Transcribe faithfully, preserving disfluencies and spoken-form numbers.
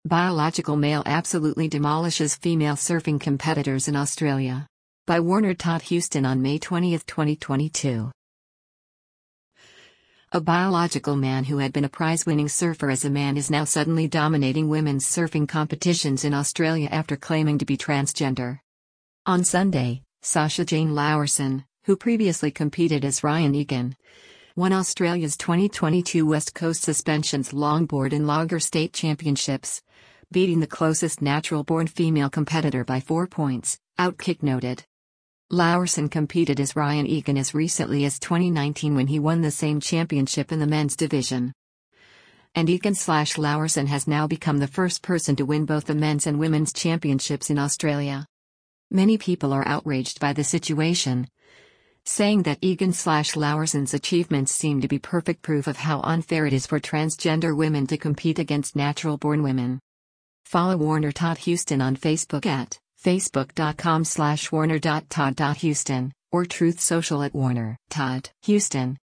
Biological male absolutely demolishes female surfing competitors in Australia. By Warner Todd Houston on May twentieth, twenty twenty-two. A biological man who had been a prize-winning surfer as a man is now suddenly dominating women's surfing competitions in Australia after claiming to be transgender. On Sunday, Sasha Jane Lowerson, who previously competed as Ryan Egan, won Australia's twenty twenty-two West Coast Suspensions Longboard and Logger State Championships, beating the closest natural-born female competitor by four points, Outkick noted. Lowerson competed as Ryan Egan as recently as twenty nineteen when he won the same championship in the men's division. And Egan-slash-Lowerson has now become the first person to win both the men's and women's championships in Australia. Many people are outraged by the situation, saying that Egan-slash-Lowerson's achievements seem to be perfect proof of how unfair it is for transgender women to compete against natural-born women. Follow Warner Todd Houston on Facebook at facebook.com slash warner.todd.houston, or Truth Social at Warner Todd Houston.